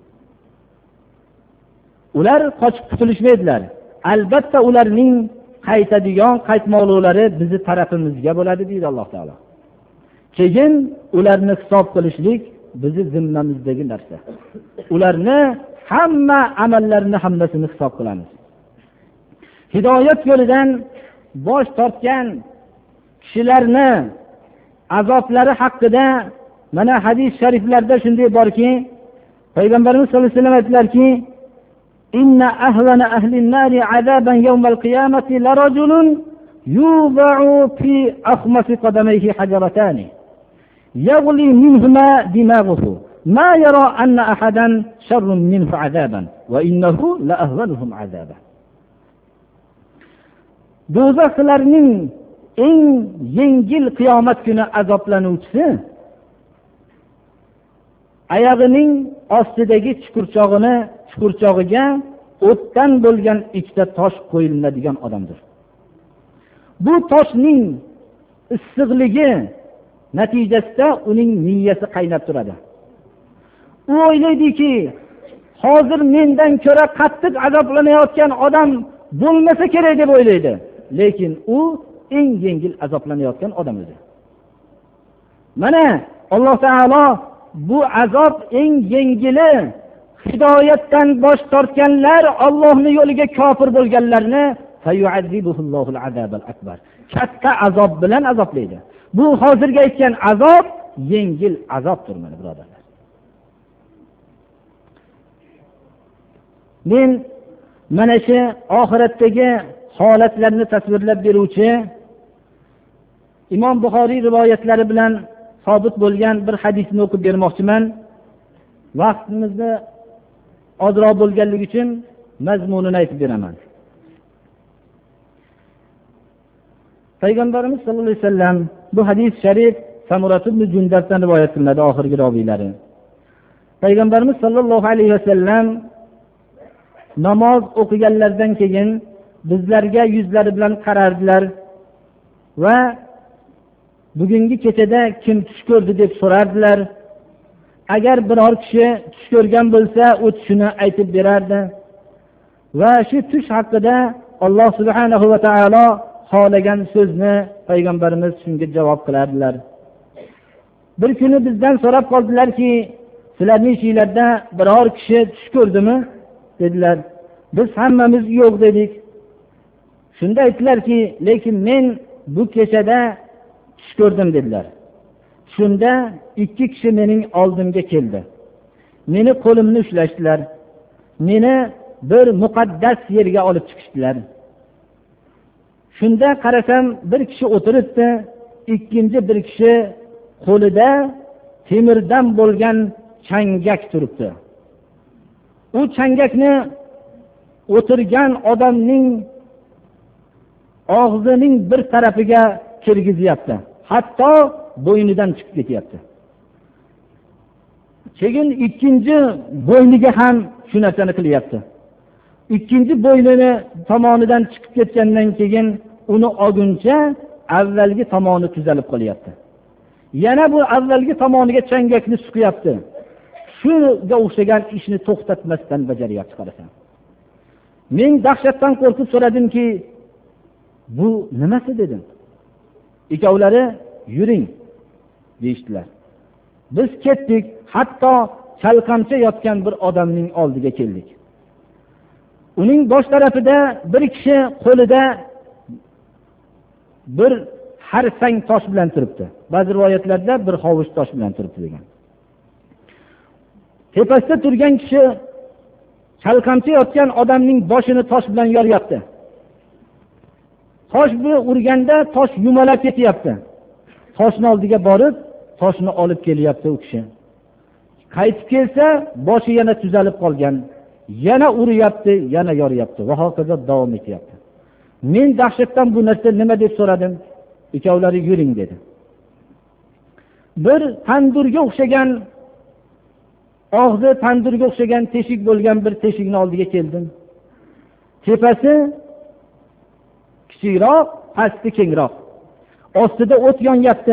Ular qochib qutulishmaydilar. Albatta ularning qaytmoqlari bizi tarafimizga bo'ladi, deydi Alloh taolo. Keyin ularni hisob qilishlik bizi zimmamizdagi narsa. Ularni hamma amallarini hammasini hisob qilamiz. Hidoyat yo'lidan bosh tortgan kishilarni azoblari haqida mana hadis shariflarda shunday borki, payg'ambarimiz sollallohu alayhi vasallam aytdilarki, inna ahwana ahli nari azaban yawmal qiyamati la rajulun yuba'u fi akhmasi qadamayhi hajaratani yaghli minhuma dimaghuhu ma yara anna ahadan sharrun minhu azaban wa innahu la ahwanuhum azaban. Do'zaxlarning eng yengil qiyomat kuni azoblanuvchisi oyog'ining ostidagi chuqurchog'iga o'tdan bo'lgan ikkita tosh qo'yiladigan odamdir. Bu toshning issiqligi natijasida uning miyasi qaynab turadi. U o'ylaydiki, hozir mendan ko'ra qattiq azoblanayotgan odam bo'lmasa kerak deb o'ylaydi. Lekin u eng yengil azoblanayotgan odam o'zi. Mana Alloh taolo bu azob eng yengili, hidoyatdan bosh tortganlar, Allohning yo'liga kofir bo'lganlarni fayu'azibuhullohul azabal akbar. Katta azob bilan azoblaydi. Bu hozirgi aytgan azob yengil azobdir, mana birodarlar. Men mana shu oxiratdagi holatlarni tasvirlab beruvchi Imom Buxoriy rivoyatlari bilan sabit bo'lgan bir hadisni o'qib bermoqchiman. Vaqtimizni ozroq bo'lganligi uchun mazmunini aytib beraman. Payg'ambarimiz sollallohu alayhi vasallam bu hadis sharif Samurat ibn Jundabdan rivoyat qilinadi, oxirgi raviylari. Payg'ambarimiz sollallohu alayhi vasallam namoz o'qiganlardan keyin bizlarga yuzlari bilan qarardilar va bugungi kechada kim tush ko'rdi deb so'rardilar. Agar biror kishi tush ko'rgan bo'lsa, u tushini aytib berardi va shu tush haqida Alloh subhanahu va taolo xohlagan so'zni payg'ambarimiz shunga javob qilardilar. Bir kuni bizdan so'rab qoldilarki, sizlarning ishingizda biror kishi tush ko'rdimi dedilar. Biz hammamiz yo'q dedik. Shunda aytdilarki, lekin men bu kechada tush ko'rdim dedilar. Shunda ikki kishi mening oldimga keldi. Meni qo'limni ushlashdilar. Meni bir muqaddas yerga olib chiqishdilar. Shunda qarasam, bir kishi o'tiribdi, ikkinchi bir kishi qo'lida temirdan bo'lgan changak turibdi. U changakni o'tirgan odamning og'zining bir tarafiga kirgizyapti. Hatto bo'ynidan chiqib ketyapti. Keyin ikkinchi bo'yniga ham shu narsani qilyapti. Ikkinchi bo'ynini tomonidan chiqib ketgandan keyin uni olguncha avvalgi tomoni tuzalib qolyapti. Yana bu avvalgi tomoniga changakni suqyapti. Shunga o'xshagan ishni to'xtatmasdan bajaryapti qarasam. Men dahshatdan qo'rqib so'radimki, bu nimasi dedim. Ikkovlari yuring deyishdilar. Biz ketdik, hatto chalqancha yotgan bir odamning oldiga keldik. Uning bosh tarafida bir kishi qo'lida bir harsang tosh bilan turibdi. Ba'zi rivoyatlarda bir hovuch tosh bilan turibdi degan. Tepasida turgan kishi chalqancha yotgan odamning boshini tosh bilan yoryapti. Tosh bilan urganda tosh yumalab ketyapti. Toshning oldiga borib, toshni olib kelyapti u kishi. Qaytib kelsa, boshi yana tuzalib qolgan. Yana uryapti, yana yoryapti va hokazo davom etyapti. Men dahshatdan bu narsa nima deb so'radim. Ikkovlari yuring dedi. Bir tandurga o'xshagan, og'zi tandurga o'xshagan teshik bo'lgan bir teshikning oldiga keldim. Tepasi kichikroq, pasti kengroq. Ostida o't yonyapti.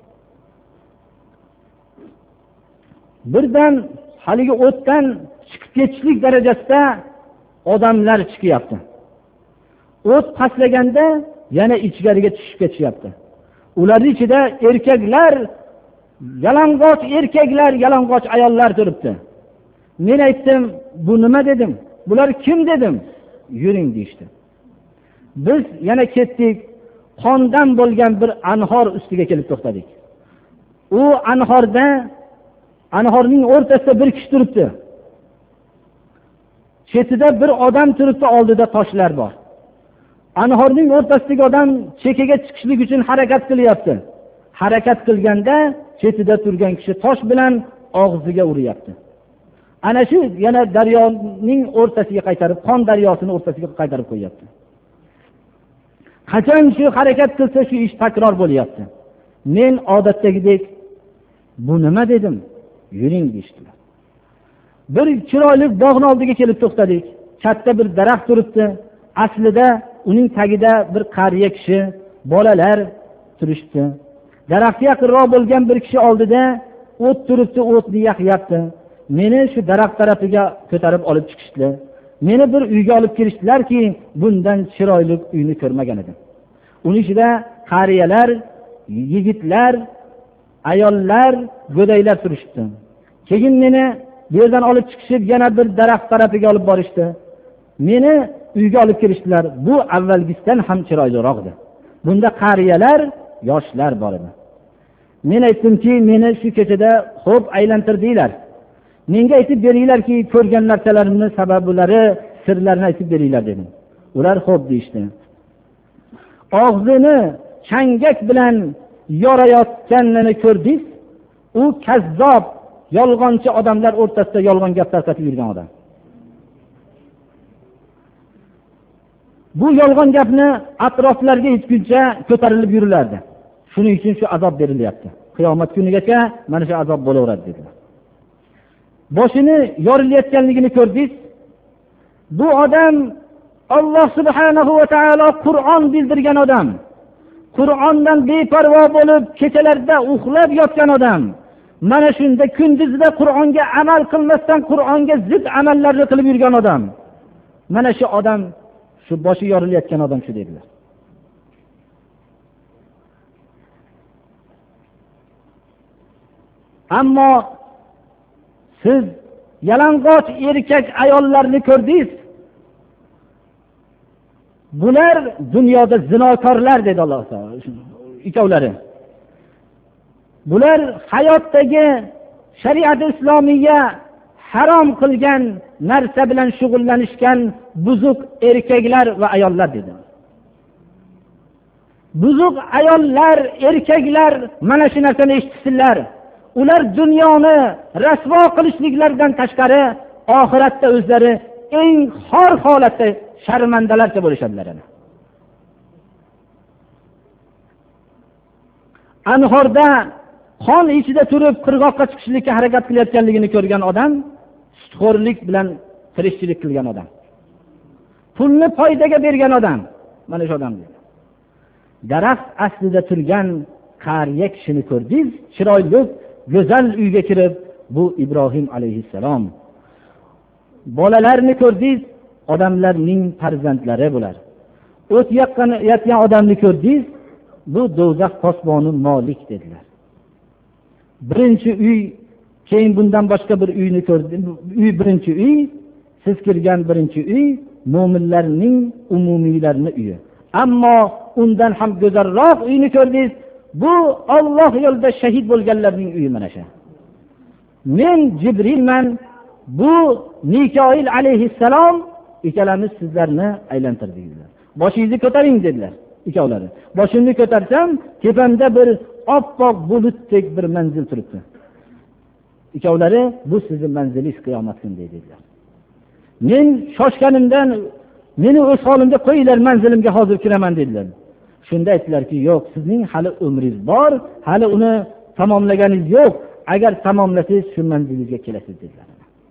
Birdan haligi o'tdan chiqib ketishlik darajasida odamlar chiqyapti. O't pastlaganda yana ichkariga tushib ketishyapti. Ularning ichida erkaklar, yalang'och erkaklar, yalang'och ayollar turibdi. Men aytdim, bu nima dedim? Bular kim dedim? Yuring deyishdi. Biz yana ketdik. qondan bo'lgan bir anhor ustiga kelib to'xtadik. U anhorning o'rtasida bir kishi turibdi. Chetida bir odam turibdi, oldida toshlar bor. Anhorning o'rtasidagi odam chekkaga chiqishlik uchun harakat qilyapti. Harakat qilganda chetida turgan kishi tosh bilan og'ziga uryapti. Ana shu yana daryoning o'rtasiga qaytarib, qon daryosining o'rtasiga qaytarib qo'yapti. Qachon shu harakat qilsa shu ish takror bo'lyapti. Men odatdagidek bu nima dedim? Yuring deyishdilar. Bir chiroyli bog'ning oldiga kelib to'xtadik. Katta bir daraxt turibdi. Aslida uning tagida bir qariya kishi, bolalar turishdi. Daraxtga yaqinroq bo'lgan bir kishi oldida o't turibdi, o'tni yaqyapti. Meni shu daraxt tarafiga ko'tarib olib chiqishdi. Meni bir uyga olib kirishdilarki, bundan chiroyli uyni ko'rmagan edim. Uning ichida qariyalar, yigitlar, ayollar, go'daylar turishdi. Keyin meni bu yerdan olib chiqishib yana bir daraxt tarafiga olib borishdi. Meni uyga olib kirishdilar. Bu avvalgisidan ham chiroyliroq edi. Bunda qariyalar, yoshlar bor edi. Men aytdimki, meni shu kechada xo'p aylantirdinglar. Menga aytib beringlarki, ko'rgan narsalarimni sabablari, sirlarini aytib beringlar dedim. Ular xo'p deyishdi. Og'zini changak bilan yorayotganini ko'rdingiz. U kazzob, yolg'onchi odamlar o'rtasida yolg'on gap tarqatib yurgan odam. Bu yolg'on gapni atroflarga yetguncha ko'tarilib yurilardi. Shuning uchun shu azob berilyapti. Qiyomat kunigacha mana shu azob bo'laveradi dedilar. Boshini yorilayotganligini ko'rdingiz. Bu odam Alloh subhanahu va taolo Qur'on bildirgan odam. Qur'ondan beparvo bo'lib kechalarda uxlab yotgan odam. Mana shunda kunduzida Qur'onga amal qilmasdan Qur'onga zid amallarni qilib yurgan odam. Mana shu odam, shu boshi yorilayotgan odam shu dedilar. Ammo siz yalang'och erkak ayollarni ko'rdingiz. Bular dunyoda zinokorlar dedi Alloh taolo. Ikkovlari. Bular hayotdagi shariat islomiyya harom qilgan narsa bilan shug'ullanishgan buzuq erkaklar va ayollar dedi. Buzuq ayollar, erkaklar mana shu narsani eshitsinlar. Ular dunyoni rasvo qilishliklaridan tashqari oxiratda o'zlari eng xor holatda sharmandalarcha bo'lishadilar. Anhorda qon ichida turib qirg'oqqa chiqishlikka harakat qilayotganligini ko'rgan odam, sutxo'rlik bilan tirikchilik qilgan odam. Pulni foydaga bergan odam. Mana shu odam. Daraxt aslida turgan qariya kishini ko'rdingiz, chiroyli, go'zal uyga kirib, bu Ibrohim alayhissalom. Bolalarni ko'rdingiz, odamlarning farzandlari bular. O't yaqayotgan odamni ko'rdingiz, bu do'zax posboni Molik dedilar. Birinchi uy, keyin bundan boshqa bir uyni ko'rdim. Uy birinchi uy, siz kirgan birinchi uy mo'minlarning umumiylarning uyi. Ammo undan ham go'zalroq uyni ko'rdingiz. Bu Alloh yo'lida shahid bo'lganlarning uyi mana shu. Men Jibrilman, bu Mikoil alayhissalom, ikkalamiz sizlarni aylantirdik. Boshingizni ko'taring dedilar ikkovlari. Boshimni ko'tarsam, tepamda bir oppoq bulutdek bir manzil turibdi. Ikkovlari, bu sizning manzilingiz qiyomat kunida dedilar. Men shoshganimdan meni o'z holimda qo'yinglar, manzilimga hozir kiraman dedilar. Shunda aytdilarki, yo'q, sizning hali umringiz bor, hali uni tamomlaganingiz yo'q. Agar tamomlasangiz shu manzilingizga kelasiz dedilar.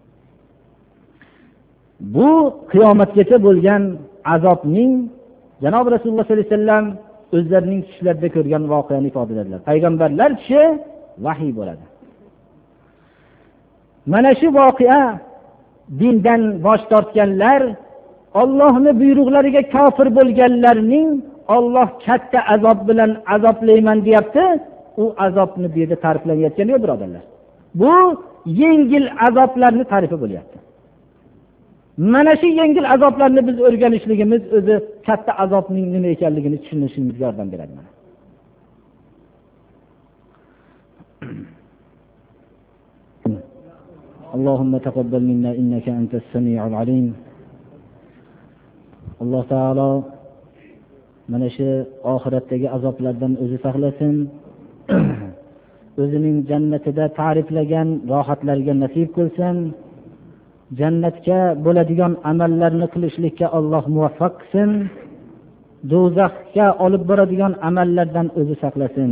Bu qiyomatgacha bo'lgan azobning Janob Rasululloh sollallohu alayhi vasallam o'zlarining tushlarida ko'rgan voqeani ifodaladilar. Payg'ambarlar tushi vahiy bo'ladi. Mana shu voqea dindan bosh tortganlar, Allohning buyruqlariga kofir bo'lganlarning Alloh katta azob bilan azoblayman deyapti. U azobni bu yerda ta'riflanayotgani yo'q, birodarlar. Bu yengil azoblarni ta'rifi bo'lyapti. Mana shu yengil azoblarni biz o'rganishligimiz o'zi katta azobning nima ekanligini tushunishimizga yordam beradi. Allohumma taqabbal minna innaka antas samiul alim. Alloh taolo mana shu oxiratdagi azoblardan o'zi saqlasin. O'zining jannatida ta'riflagan rohatlarga nasib qilsin. Jannatga bo'ladigan amallarni qilishlikka Alloh muvaffaq qilsin. Do'zaxga olib boradigan amallardan o'zi saqlasin.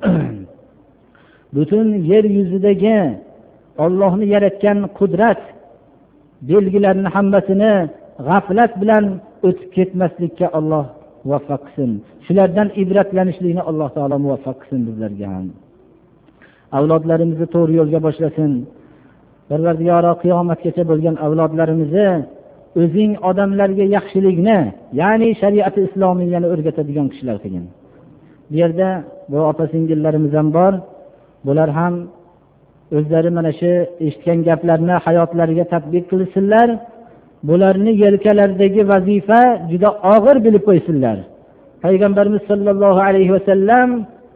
Butun yer yuzidagi Allohni yaratgan qudrat belgilarini hammasini g'aflat bilan o'tib ketmaslikka Alloh muvaffaq qilsin. Shulardan ibratlanishlikni Alloh taolo muvaffaq qilsin bizlarga ham. Avlodlarimizni to'g'ri yo'lga boshlasin. Parvardigoro qiyomatgacha bo'lgan avlodlarimizni o'zing odamlarga yaxshilikni, ya'ni shariat islomiyani o'rgatadigan kishilar qilgin. Bu yerda bu opa-singillarimiz ham bor. Bular ham o'zlari mana shu eshitgan gaplarni hayotlariga tatbiq qilsinlar. Bularni yelkalaridagi vazifa juda og'ir bilib qo'ysinlar. Payg'ambarimiz sollallohu alayhi vasallam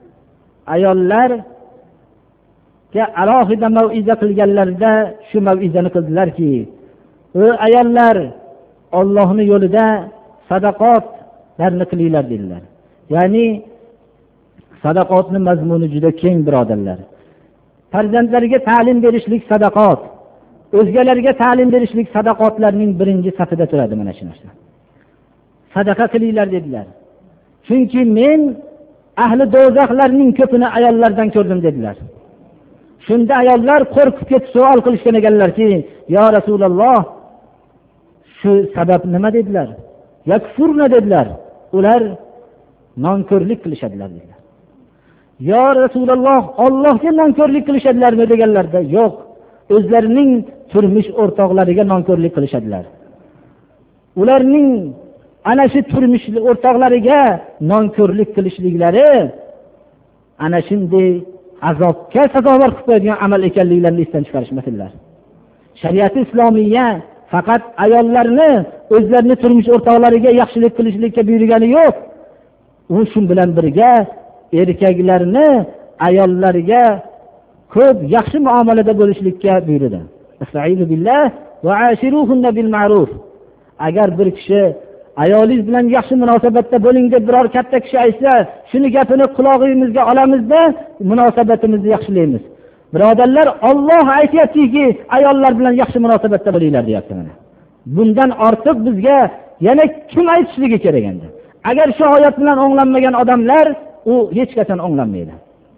ayollarga alohida mau'iza qilganlarida shu mau'izani qildilarki, "Ey ayollar, Allohning yo'lida sadaqotlarni qilinglar" dedilar. Ya'ni sadaqotning mazmuni juda keng, birodarlar. Farzandlariga ta'lim berishlik sadaqot, o'zgalarga ta'lim berishlik sadaqotlarning birinchi safida turadi. Mana shu narsa. Sadaqa qilinglar dedilar. Chunki men ahli do'zaxlarning ko'pini ayollardan ko'rdim dedilar. Shunda ayollar qo'rqib ketib savol qilishgan ekanlarki, "Ya Rasululloh, shu sabab nima?" dedilar. "Yakfurna" dedilar. Ular nonko'rlik qilishadilar dedilar. "Ya Rasululloh, Allohga nonko'rlik qilishadilarmi?" deganlarda, "Yo'q, o'zlarining turmush o'rtoqlariga nonko'rlik qilishadilar." Ularning ana shu turmush o'rtoqlariga nonko'rlik qilishliklari ana shunday azobga sazovor qilib qo'yadigan amal ekanliklarini esdan chiqarishmasinlar. Shariat islomiya faqat ayollarni o'zlarini turmush o'rtoqlariga yaxshilik qilishlikka buyurgani yo'q. U shu bilan birga erkaklarni ayollariga ko'p yaxshi muomalada bo'lishlikka buyurdi. Estaizu billah va ashiruhunna bil ma'ruf. Agar bir kishi ayolingiz bilan yaxshi munosabatda bo'ling deb biror katta kishi aytsa, shuni gapini qulog'imizga olamizda, munosabatimizni yaxshilaymiz. Birodarlar, Alloh aytayaptiki, ayollar bilan yaxshi munosabatda bo'linglar deyapti mana. Bundan ortiq bizga yana kim aytishligi kerak endi? Agar shu oyat bilan o'nglanmagan odamlar, u hech qachon o'nglanmaydi.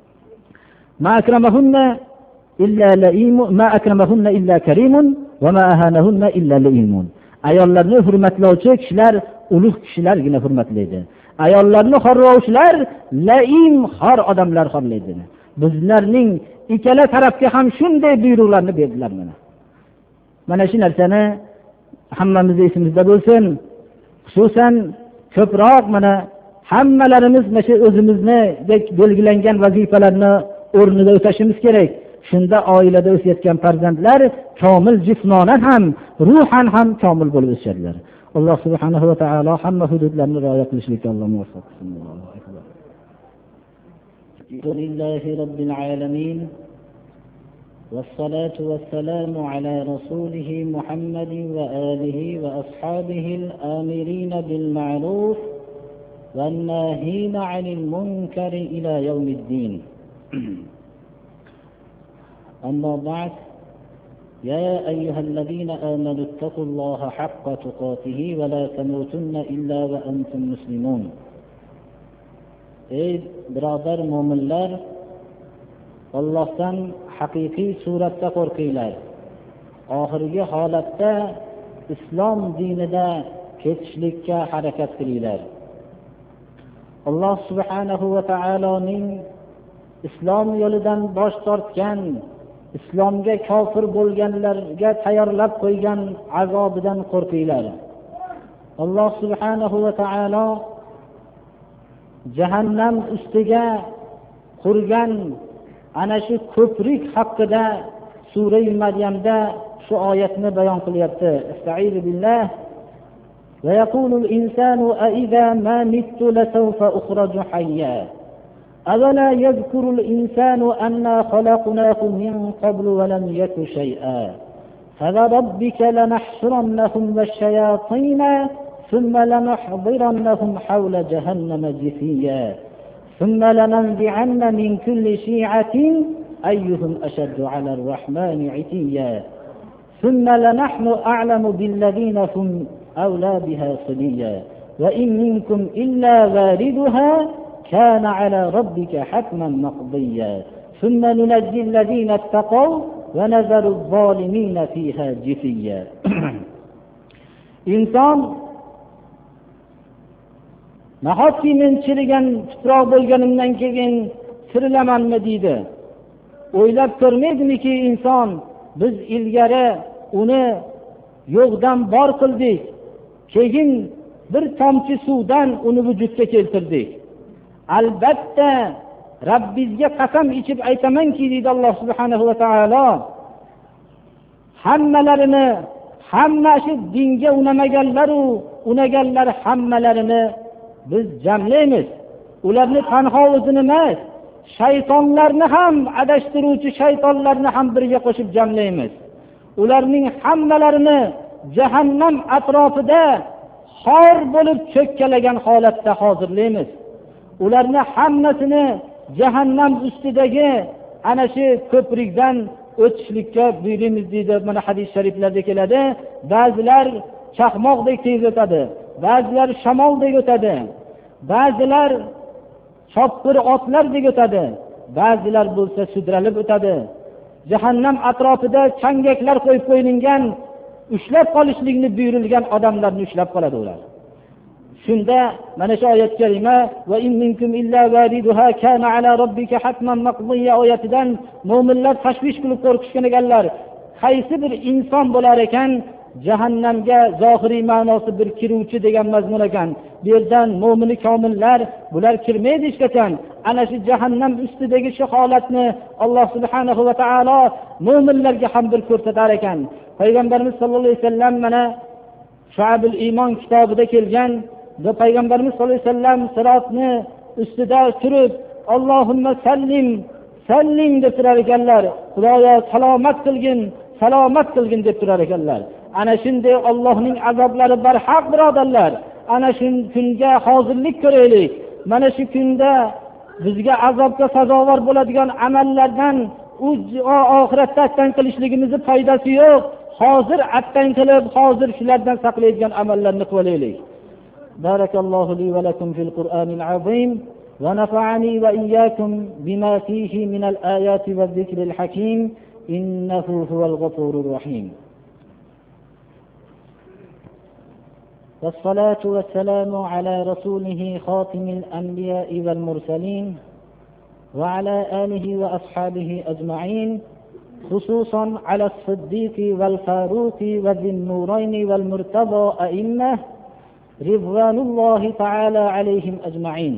Ma akramahunna illa laimun, ma akramahunna illa karimun va ma ahanahunna illa laimun. Ayollarni hurmatlovchi kishilar ulug' kishilargina hurmatlaydi. Ayollarni xorlovchilar laim xor odamlar xorlaydi. Bizlarning ikkala tarafga ham shunday buyruqlarni berdilar mana. Mana shu narsani hammamiz esimizda bo'lsin. Xususan ko'proq mana hammalarimiz mana shu o'zimizdek belgilangan vazifalarni o'rnida o'tashimiz kerak. Shunda oilada o'sayotgan farzandlar komil jismonan ham, ruhan ham komil bo'lib o'sadilar. Alloh subhanahu va taolo hamma hududlarni rioya qilishlikka Alloh muvaffaq qilsin. Alhamdulillahi robbil alamin. والصلاة والسلام على رسوله محمد وآله وأصحابه الآمرين بالمعروف والناهين عن المنكر إلى يوم الدين. أما بعد، يا أيها الذين آمنوا اتقوا الله حق تقاته ولا تموتن إلا وأنتم مسلمون. Ey birodar mo'minlar, Allohdan haqiqiy suratda qo'rqinglar. Oxirgi holatda islom dinida ketishlikka harakat qilinglar. Alloh subhanahu va taoloning islom yo'lidan bosh tortgan, islomga kofir bo'lganlarga tayyorlab qo'ygan azobidan qo'rqinglar. Alloh subhanahu va taolo jahannam ustiga qurgan ana shu ko'prik haqida sura Maryamda shu oyatni bayon qilyapti. Estaizu billah. Va yaqulul insanu a idza ma mittu lasawfa ukhraju hayya. Awala yadhkurul insanu anna khalaqnahu min qablu wa lam yaku shay'a. فَوَرَبِّكَ لَنَحْشُرَنَّهُمْ وَالشَّيَاطِينَ ثُمَّ لَنُحْضِرَنَّهُمْ حَوْلَ جَهَنَّمَ جِثِيًّا ثُمَّ لَنَنزِعَنَّ مِنْ كُلِّ شِيعَةٍ أَيُّهُمْ أَشَدُّ عَلَى الرَّحْمَنِ عِتِيًّا ثُمَّ لَنَحْنُ أَعْلَمُ بِالَّذِينَ هُمْ أَوْلَى بِهَا صِلِيًّا وَإِنْ مِنْكُمْ إِلَّا وَارِدُهَا كَانَ على ربك حتما مقضيا ثم ننجي الذين اتقوا ونذر الظالمين فيها جثيا. inson nahotki men chirigan tuproq bo'lganimdan keyin tirilamanmi deydi. O'ylab ko'rmaydimiki inson, biz ilgari uni yo'qdan bor qildik, keyin bir tomchi suvdan uni vujudga keltirdik. Albatta Rabbingizga qasam ichib aytamanki, deydi Alloh subhanahu va taolo, hamma shu dinga unaganlar hammalarini biz jamlaymiz. Ularni tanho o'zini emas, shaytonlarni ham, adashtiruvchi shaytonlarni ham birga qo'shib jamlaymiz. Ularning hammalarini jahannam atrofida xor bo'lib cho'kkalagan holatda hozirlaymiz. Ularni hammasini jahannam ustidagi ana shu ko'prikdan o'tishlikka buyuramiz deydi. Mana hadis shariflarda keladi. Ba'zilar chaqmoqdek tez o'tadi, ba'zilar shamoldek o'tadi, ba'zilar chopqir otlardek o'tadi, ba'zilar bo'lsa sudralib o'tadi. Jahannam atrofida changaklar qo'yib qo'yilgan, ushlab qolishlikni buyurilgan odamlarni ushlab qoladi ular. Shunda mana shu oyat kalima va in minkum illa wariduha kana ala robbika hatman maqdiya oyatidan mu'minlar tashvish qilib qo'rqishgan ekanlar. Qaysi bir inson bo'lar ekan jahannamga zohiriy ma'nosi bir kiruvchi degan mazmun ekan. Bu yerdan mu'mini komillar bular kirmaydi hech qachon. Ana shu jahannam ustidagi shu holatni Alloh subhanahu va taolo mu'minlarga ham bir ko'rsatar ekan. Payg'ambarimiz sollallohu alayhi vasallam mana Shu'abul Iymon kitobida kelgan va payg'ambarimiz sollallohu alayhi vasallam sirotni ustida turib Allohumma sallim deb turar ekanlar. Xudoyo salomat qilgin deb turar ekanlar. Ana shunday Allohning azoblari barhaq birodarlar. Ana shu kunga hozirlik ko'raylik. Mana shu kunda bizga azobga sazovor bo'ladigan amallardan oxiratda attan qilishligimizning foydasi yo'q. Hozir attan qilib, hozir shulardan saqlaydigan amallarni qilaylik. Barakallohu li va lakum fil Qur'anil azim va nafa'ani va iyyakum bima fihi min al-ayati va dhikril hakim innahu huval ghafurur rahim. والصلاة والسلام على رسوله خاتم الأنبياء والمرسلين وعلى آله وأصحابه أجمعين خصوصا على الصديق والفاروق وذي النورين والمرتضى أئمة رضوان الله تعالى عليهم أجمعين.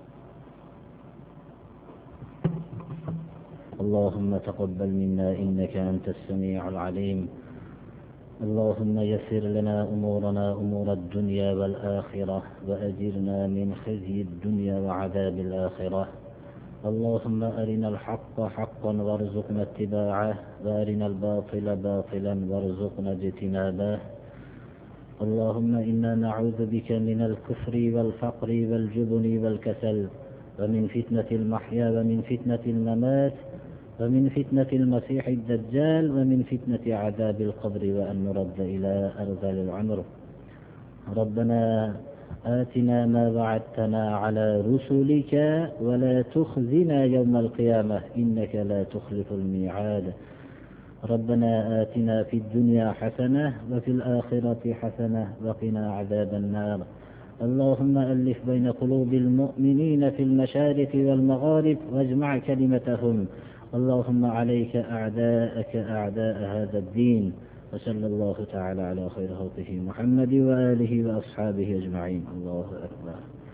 اللهم تقبل منا إنك أنت السميع العليم. اللهم يسر لنا أمورنا أمور الدنيا والآخرة وأجرنا من خزي الدنيا وعذاب الآخرة. اللهم أرنا الحق حقا وارزقنا اتباعه وأرنا الباطل باطلا وارزقنا اجتنابه. اللهم إنا نعوذ بك من الكفر والفقر والجبن والكسل ومن فتنة المحيا ومن فتنة الممات ومن فتنة المسيح الدجال ومن فتنة عذاب القبر وأن نرد إلى أرذل العمر. ربنا آتنا ما وعدتنا على رسلك ولا تخزنا يوم القيامة إنك لا تخلف الميعاد. ربنا آتنا في الدنيا حسنة وفي الآخرة حسنة وقنا عذاب النار. اللهم ألف بين قلوب المؤمنين في المشارق والمغارب واجمع كلمتهم. اللهم عليك أعداءك أعداء هذا الدين. وصلى الله تعالى على خير خلقه محمد وآله وأصحابه أجمعين. الله أكبر.